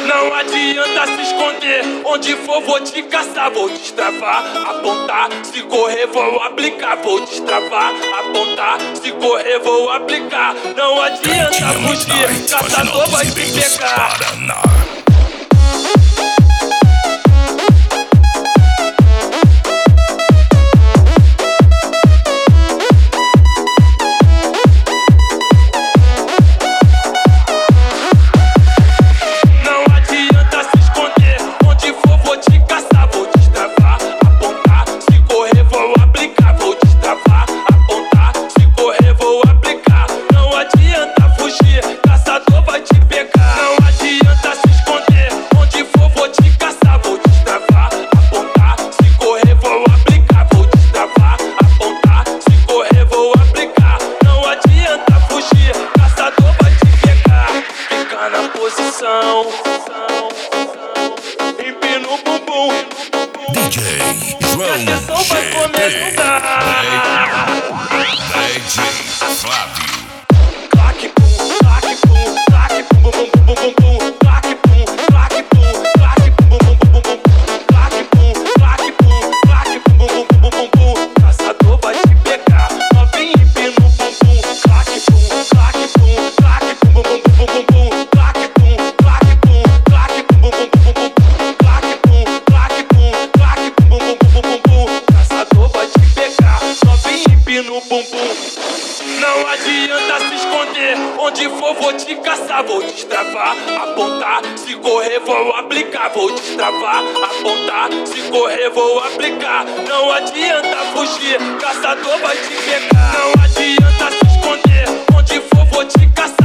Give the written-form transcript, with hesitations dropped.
Não adianta se esconder, onde for vou te caçar, vou destravar, apontar, se correr vou aplicar, vou destravar, apontar, se correr vou aplicar. Não adianta fugir, caçador vai te pegar. Empina o bumbum, DJ João a sessão vai começar. DJ Flávio. Claque pum, claque pum, claque pum bum bum bum bum bum, claque pum, claque pum, claque pum bum bum bum bum, claque pum, claque pum, claque pum bum bum bum bum. Caçador vai te pegar, novinho empina o bumbum, claque pum, claque pum, claque pum bum bum bum bum bum. No bumbum. Não adianta se esconder, onde for vou te caçar, vou destravar, apontar, se correr vou aplicar, vou destravar, apontar, se correr vou aplicar. Não adianta fugir, caçador vai te pegar. Não adianta se esconder, onde for vou te caçar.